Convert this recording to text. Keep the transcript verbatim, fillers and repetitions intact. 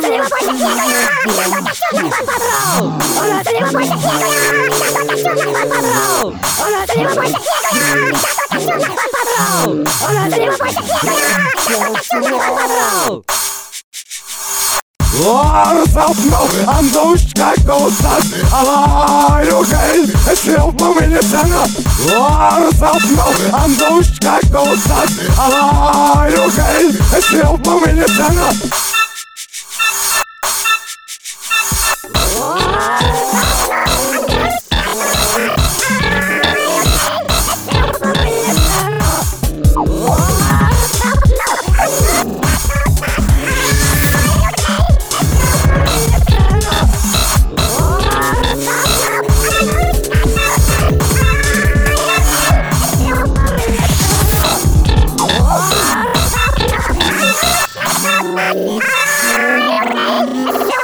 tenemos puente ciego ya! ¡La dotación de Juan Padrón! ¡Hola, tenemos puente ciego ya! ¡La dotación de Juan Padrón! ¡Hola, tenemos puente ciego ya! ¡La dotación de Juan Padrón! ¡Hola, tenemos puente ciego ya! ¡La dotación de Juan Padrón! I'm so scared to start. I'm okay. It's still moving the center. I'm so scared to start. I'm okay. It's still moving the center. Ah!